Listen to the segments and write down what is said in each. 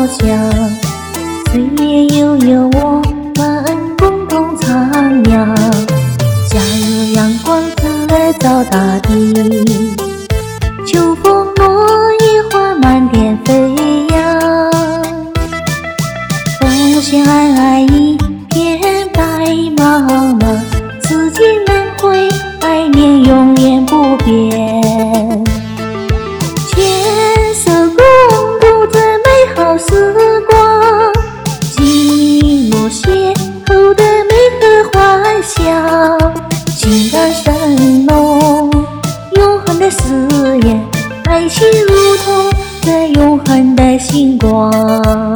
想，岁月悠悠，我们共同徜徉。夏日阳光自来照大地，秋风落叶花满天飞扬。红线皑皑一片白茫茫，四季轮回，爱恋永远不变。牵手共度这美好时光，寂寞邂逅的美和幻想，情感深浓，永恒的誓言，爱情如同这永恒的星光。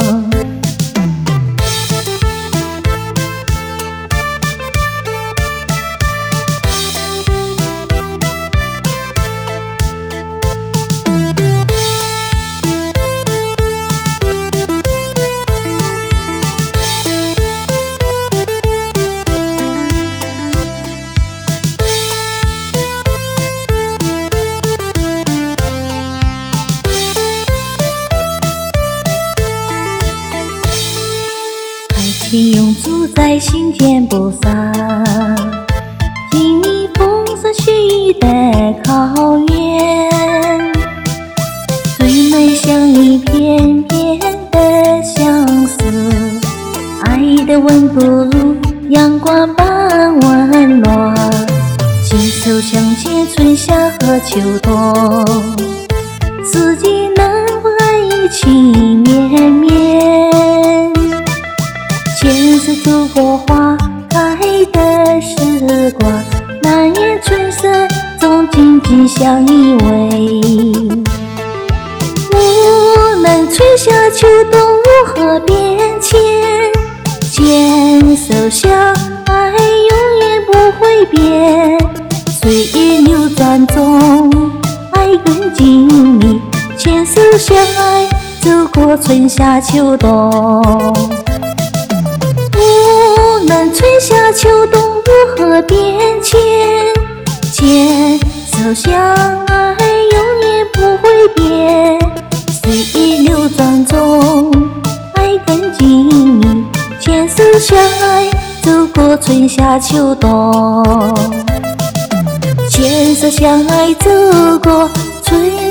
情永驻在心间不散，经历风霜雪雨的考验，最美相依片片的相思，爱的温不如阳光般温暖，携手相见春夏和秋冬，四季能否爱意情绵绵，牵手走过花开的时光，难言春色中紧紧相依偎。无论春夏秋冬如何变迁，牵手相爱永远不会变。岁月流转中，爱更紧密，牵手相爱走过春夏秋冬。无论春夏秋冬如何变迁，牵手相爱永远不会变。岁月流转中，爱更紧密，牵手相爱走过春夏秋冬。牵手相爱走过春